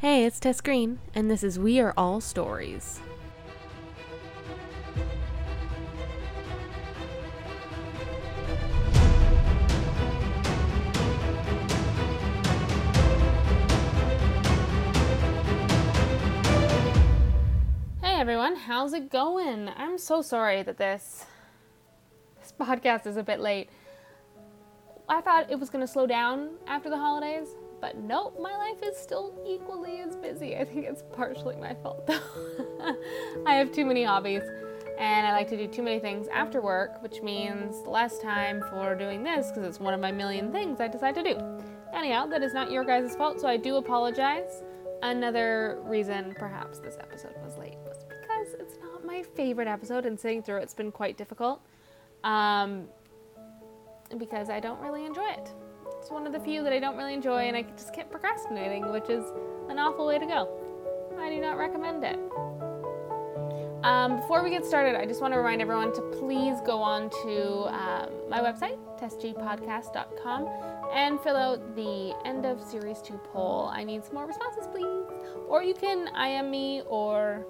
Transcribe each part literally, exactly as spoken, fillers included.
Hey, it's Tess Green, and this is We Are All Stories. Hey everyone, how's it going? I'm so sorry that this, this podcast is a bit late. I thought it was going to slow down after the holidays, but nope, my life is still equally as busy. I think it's partially my fault though. I have too many hobbies and I like to do too many things after work, which means less time for doing this because it's one of my million things I decide to do. Anyhow, that is not your guys' fault, so I do apologize. Another reason perhaps this episode was late was because it's not my favorite episode, and sitting through it's been quite difficult um, because I don't really enjoy it. It's one of the few that I don't really enjoy, and I just kept procrastinating, which is an awful way to go. I do not recommend it. Um, before we get started, I just want to remind everyone to please go on to um, my website, tess g podcast dot com, and fill out the end of series two poll. I need some more responses, please. Or you can I M me or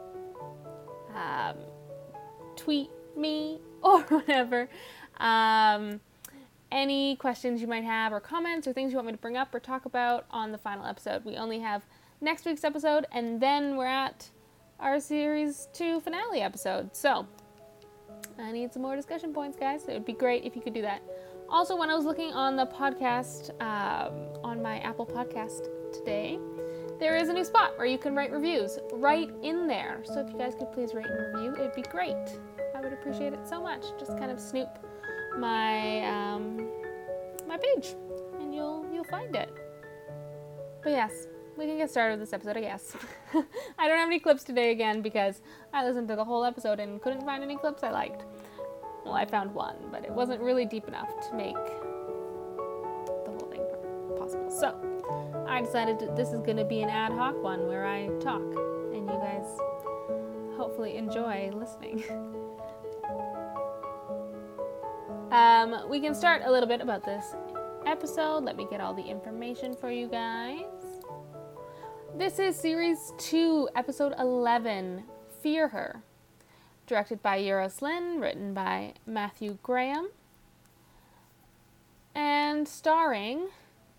um, tweet me or whatever. Um, any questions you might have or comments or things you want me to bring up or talk about on the final episode. We only have next week's episode, and then we're at our series two finale episode. So I need some more discussion points, guys. It would be great if you could do that. Also, when I was looking on the podcast, um, on my Apple podcast today, there is a new spot where you can write reviews right in there. So if you guys could please rate and review, it'd be great. I would appreciate it so much. Just kind of snoop my um, my page, and you'll you'll find it. But yes, we can get started with this episode, I guess. I don't have any clips today again because I listened to the whole episode and couldn't find any clips I liked. Well, I found one, but it wasn't really deep enough to make the whole thing possible. So I decided that this is going to be an ad hoc one where I talk, and you guys hopefully enjoy listening. Um, we can start a little bit about this episode. Let me get all the information for you guys. This is Series two, Episode eleven, Fear Her. Directed by Euros Lyn, written by Matthew Graham, and starring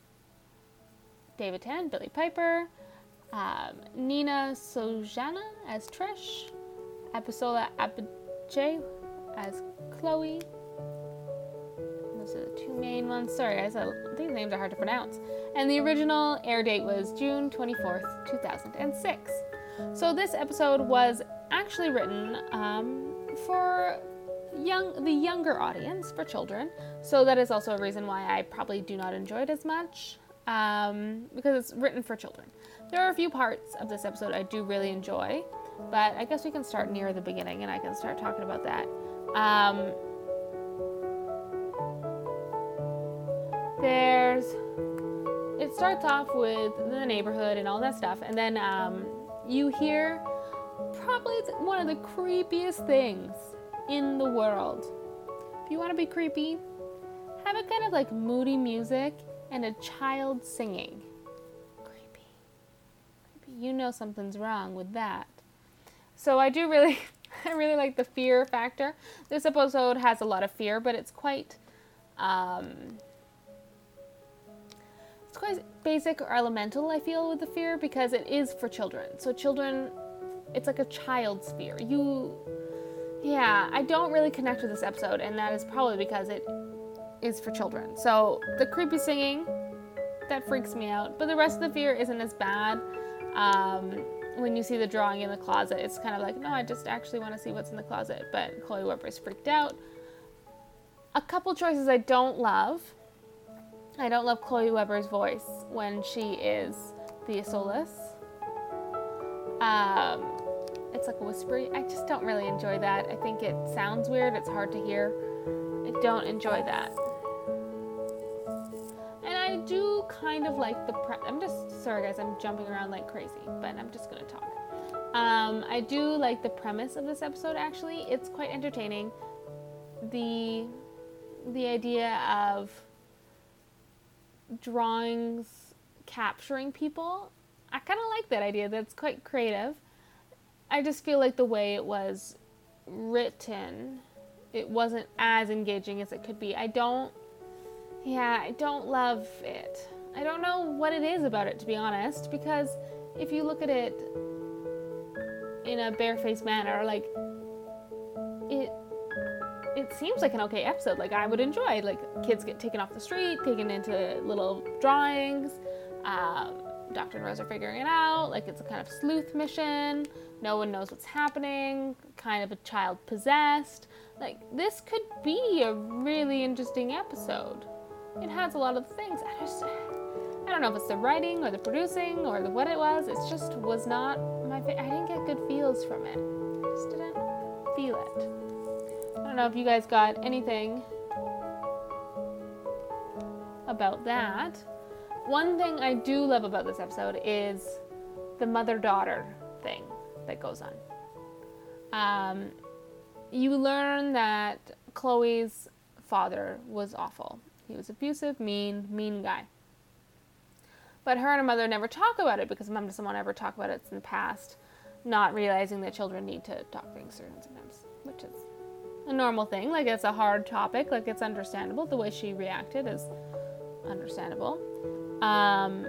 David Tennant, Billie Piper, um, Nina Sojana as Trish, Abisola Abiche as Chloe. Those are the two main ones. Sorry guys, I, these names are hard to pronounce. And the original air date was June twenty-fourth, two thousand six. So this episode was actually written um, for young the younger audience, for children. So that is also a reason why I probably do not enjoy it as much, um, because it's written for children. There are a few parts of this episode I do really enjoy, but I guess we can start near the beginning and I can start talking about that. Um, there's, it starts off with the neighborhood and all that stuff, and then um, you hear probably one of the creepiest things in the world. If you want to be creepy, have a kind of like moody music and a child singing. Creepy. Creepy. You know something's wrong with that. So I do really, I really like the fear factor. This episode has a lot of fear, but it's quite, um, it's quite basic or elemental, I feel, with the fear, because it is for children. So children, it's like a child's fear. You, yeah, I don't really connect with this episode, and that is probably because it is for children. So the creepy singing, that freaks me out, but the rest of the fear isn't as bad. Um, when you see the drawing in the closet, it's kind of like, no, I just actually want to see what's in the closet, but Chloe Weber's freaked out. A couple choices I don't love. I don't love Chloe Weber's voice when she is the Solace. Um, it's like a whispery. I just don't really enjoy that. I think it sounds weird. It's hard to hear. I don't enjoy that. And I do kind of like the pre- I'm just, sorry guys, I'm jumping around like crazy, but I'm just going to talk. Um, I do like the premise of this episode, actually. It's quite entertaining. The, the idea of drawings capturing people I kind of like that idea. That's quite creative. I just feel like the way it was written, it wasn't as engaging as it could be. I don't, yeah, I don't love it. I don't know what it is about it, to be honest, because if you look at it in a barefaced manner, like, it it seems like an okay episode. Like, I would enjoy, like, kids get taken off the street, taken into little drawings, um, Doctor and Rose are figuring it out, like, it's a kind of sleuth mission, no one knows what's happening, kind of a child possessed. Like, this could be a really interesting episode. It has a lot of things. I just, I don't know if it's the writing or the producing or the what it was. It just was not my favorite. I didn't get good feels from it. I just didn't feel it. I don't know if you guys got anything about that. One thing I do love about this episode is the mother-daughter thing that goes on. Um, you learn that Chloe's father was awful. He was abusive, mean, mean guy. But her and her mother never talk about it because mom doesn't want to ever talk about it in the past, not realizing that children need to talk things through sometimes, which is a normal thing. Like, it's a hard topic. Like, it's understandable. The way she reacted is understandable. Um,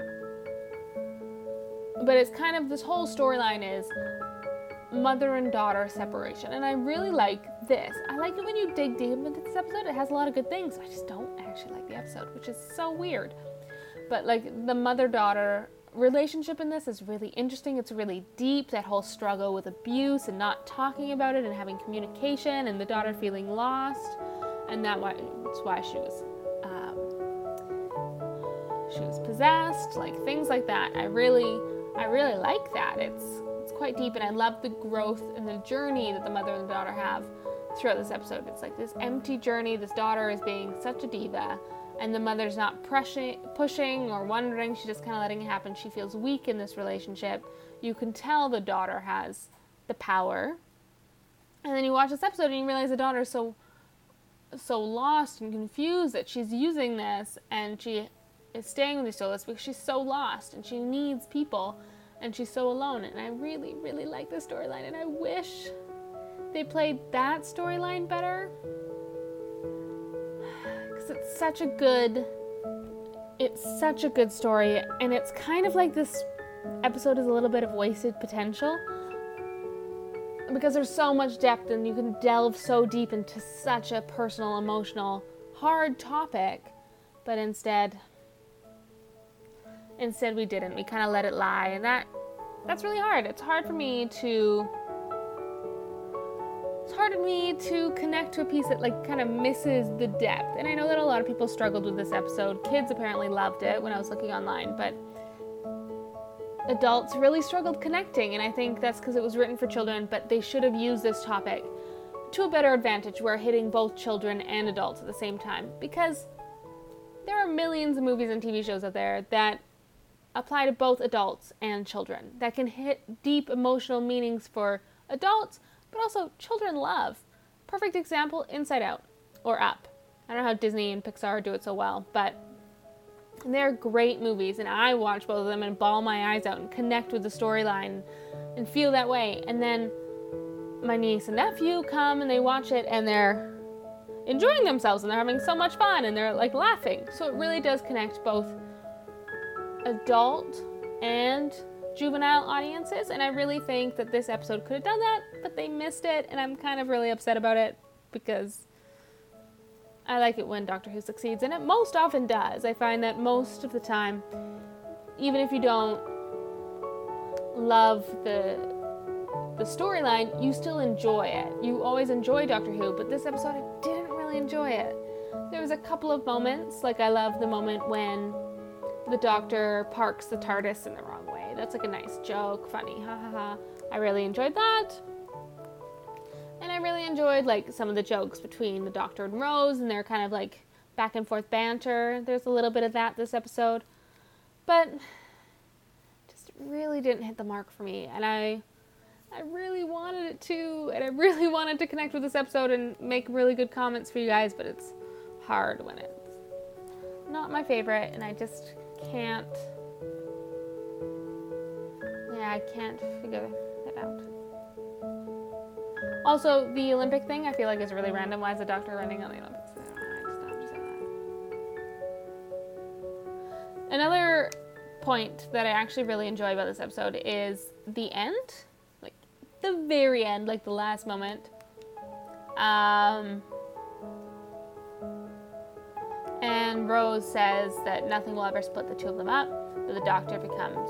but it's kind of, this whole storyline is mother and daughter separation. And I really like this. I like it when you dig deep into this episode. It has a lot of good things. I just don't actually like the episode, which is so weird. But, like, the mother-daughter relationship in this is really interesting. It's really deep. That whole struggle with abuse and not talking about it and having communication, and the daughter feeling lost. And that why, that's why she was um, she was possessed. Like, things like that. I really, I really like that. It's it's quite deep, and I love the growth and the journey that the mother and the daughter have throughout this episode. It's like this empty journey. This daughter is being such a diva, and the mother's not pushing, pushing or wondering. She's just kind of letting it happen. She feels weak in this relationship. You can tell the daughter has the power. And then you watch this episode and you realize the daughter is so, so lost and confused that she's using this, and she is staying with these souls because she's so lost and she needs people and she's so alone. And I really, really like this storyline, and I wish they played that storyline better. It's such a good, it's such a good story, and it's kind of like this episode is a little bit of wasted potential because there's so much depth and you can delve so deep into such a personal, emotional, hard topic, but instead, instead we didn't. We kind of let it lie, and that, that's really hard. It's hard for me to It's hard for me to connect to a piece that, like, kind of misses the depth. And I know that a lot of people struggled with this episode. Kids apparently loved it when I was looking online, but adults really struggled connecting, and I think that's because it was written for children, but they should have used this topic to a better advantage, where hitting both children and adults at the same time, because there are millions of movies and T V shows out there that apply to both adults and children, that can hit deep emotional meanings for adults, but also children love. Perfect example, Inside Out or Up. I don't know how Disney and Pixar do it so well, but they're great movies, and I watch both of them and bawl my eyes out and connect with the storyline and feel that way. And then my niece and nephew come and they watch it and they're enjoying themselves and they're having so much fun and they're, like, laughing. So it really does connect both adult and juvenile audiences, and I really think that this episode could have done that, but they missed it, and I'm kind of really upset about it because I like it when Doctor Who succeeds, and it most often does. I find that most of the time, even if you don't love the the storyline, you still enjoy it. You always enjoy Doctor Who, but this episode I didn't really enjoy it. There was a couple of moments, like I love the moment when the Doctor parks the TARDIS in the wrong way. That's like a nice joke, funny, ha ha ha. I really enjoyed that. And I really enjoyed, like, some of the jokes between the Doctor and Rose and their kind of, like, back and forth banter. There's a little bit of that this episode. But just really didn't hit the mark for me. And I I really wanted it to. And I really wanted to connect with this episode and make really good comments for you guys. But it's hard when it's not my favorite. And I just can't I can't figure it out. Also, the Olympic thing, I feel like is really random. Why is the doctor running on the Olympics? I just don't understand that. Another point that I actually really enjoy about this episode is the end. Like, the very end, like the last moment. Um, and Rose says that nothing will ever split the two of them up, but the doctor becomes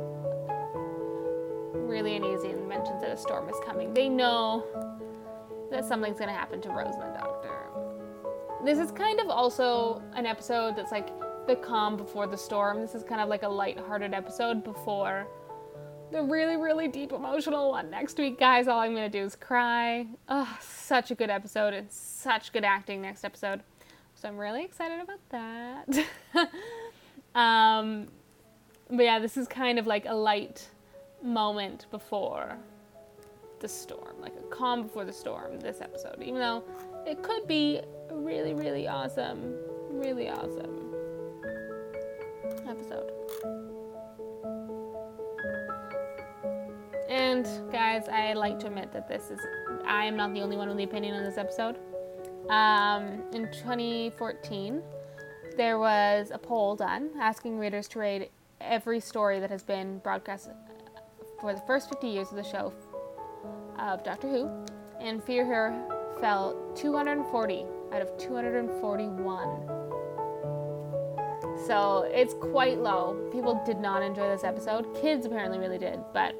really uneasy and mentions that a storm is coming. They know that something's going to happen to Rose and the doctor. This is kind of also an episode that's like the calm before the storm. This is kind of like a light-hearted episode before the really, really deep emotional one next week. Guys, all I'm going to do is cry. Oh, such a good episode and such good acting next episode. So I'm really excited about that. um, but yeah, this is kind of like a light moment before the storm, like a calm before the storm, this episode, even though it could be a really, really awesome, really awesome episode. And guys, I like to admit that this is, I am not the only one with the opinion on this episode. Um, in twenty fourteen, there was a poll done asking readers to rate every story that has been broadcast for the first fifty years of the show of Doctor Who, and Fear Her fell two hundred forty out of two hundred forty-one. So it's quite low. People did not enjoy this episode. Kids apparently really did, but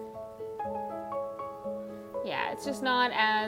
yeah, it's just not as,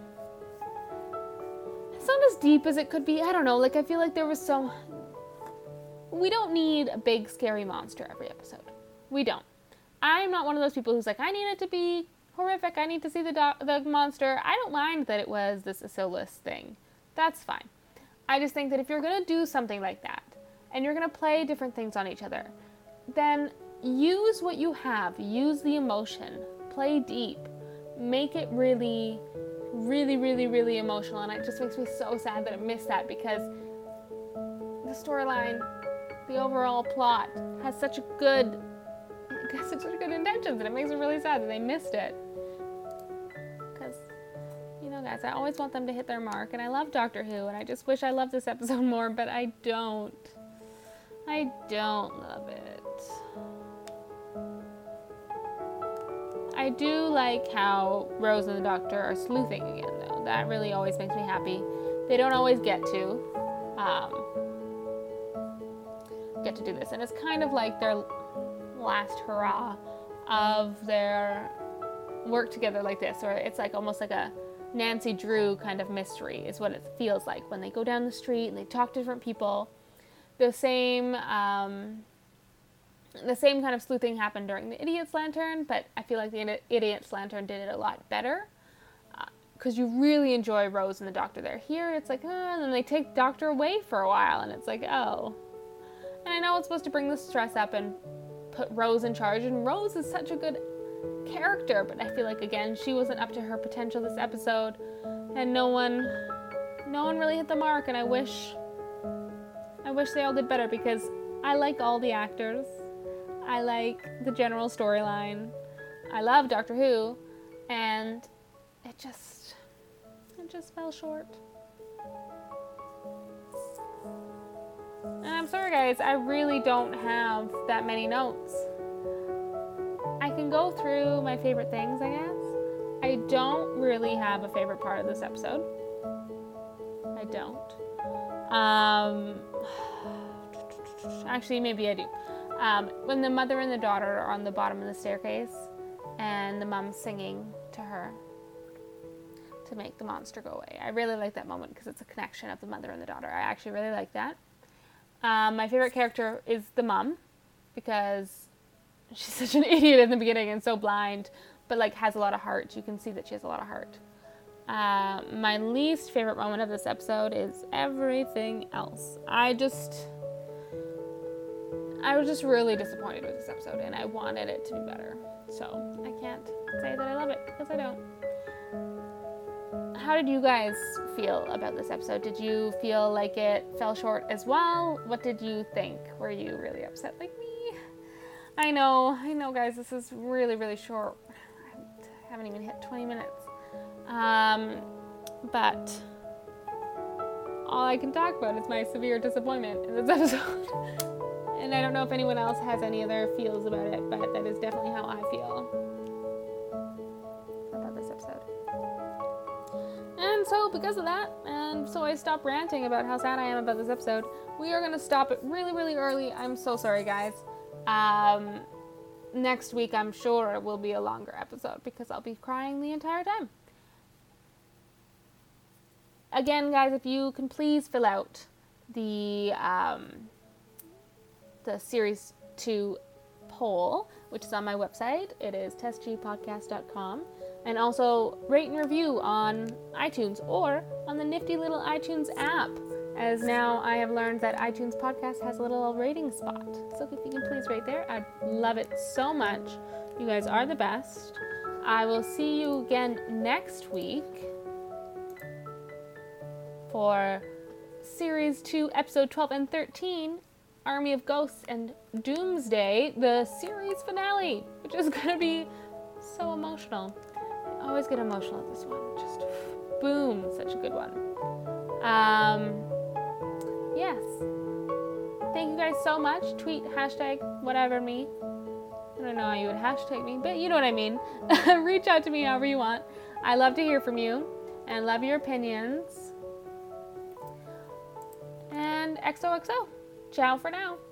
it's not as deep as it could be. I don't know, like I feel like there was so, we don't need a big scary monster every episode. We don't. I'm not one of those people who's like, I need it to be horrific. I need to see the do- the monster. I don't mind that it was this Asilis thing. That's fine. I just think that if you're going to do something like that, and you're going to play different things on each other, then use what you have. Use the emotion. Play deep. Make it really, really, really, really emotional. And it just makes me so sad that I missed that, because the storyline, the overall plot, has such a good has such good intentions, and it makes me really sad that they missed it. Because, you know, guys, I always want them to hit their mark, and I love Doctor Who, and I just wish I loved this episode more, but I don't. I don't love it. I do like how Rose and the Doctor are sleuthing again, though. That really always makes me happy. They don't always get to um, get to do this, and it's kind of like their last hurrah of their work together like this, or it's like almost like a Nancy Drew kind of mystery is what it feels like when they go down the street and they talk to different people. The same um, the same kind of sleuthing happened during the Idiot's Lantern, but I feel like the Idiot's Lantern did it a lot better, because uh, you really enjoy Rose and the Doctor there. Here it's like, oh, and then they take Doctor away for a while, and it's like, oh. And I know it's supposed to bring the stress up and put Rose in charge, and Rose is such a good character, but I feel like, again, she wasn't up to her potential this episode, and no one no one really hit the mark, and I wish I wish they all did better, because I like all the actors, I like the general storyline, I love Doctor Who, and it just it just fell short. And I'm sorry, guys, I really don't have that many notes. I can go through my favorite things, I guess. I don't really have a favorite part of this episode. I don't. Um, actually, maybe I do. Um, when the mother and the daughter are on the bottom of the staircase, and the mom's singing to her to make the monster go away. I really like that moment, because it's a connection of the mother and the daughter. I actually really like that. Um, my favorite character is the mom, because she's such an idiot in the beginning and so blind, but like has a lot of heart. You can see that she has a lot of heart. Uh, my least favorite moment of this episode is everything else. I just, I was just really disappointed with this episode, and I wanted it to be better. So I can't say that I love it, because I don't. How did you guys feel about this episode? Did you feel like it fell short as well? What did you think? Were you really upset like me? I know, I know, guys, this is really, really short. I haven't even hit twenty minutes. Um, but all I can talk about is my severe disappointment in this episode. And I don't know if anyone else has any other feels about it, but that is definitely how I feel about this episode. And so, because of that, and so I stopped ranting about how sad I am about this episode, we are going to stop it really, really early. I'm so sorry, guys. Um, next week, I'm sure it will be a longer episode because I'll be crying the entire time. Again, guys, if you can please fill out the um, the series two poll, which is on my website. It is test g podcast dot com. And also rate and review on iTunes or on the nifty little iTunes app, as now I have learned that iTunes podcast has a little rating spot. So if you can please rate there, I'd love it so much. You guys are the best. I will see you again next week for Series two, Episode twelve and thirteen, Army of Ghosts and Doomsday, the series finale, which is going to be so emotional. I always get emotional at this one. Just boom, such a good one. Um, yes. Thank you guys so much. Tweet, hashtag, whatever me. I don't know how you would hashtag me, but you know what I mean. Reach out to me however you want. I love to hear from you and love your opinions. And X O X O. Ciao for now.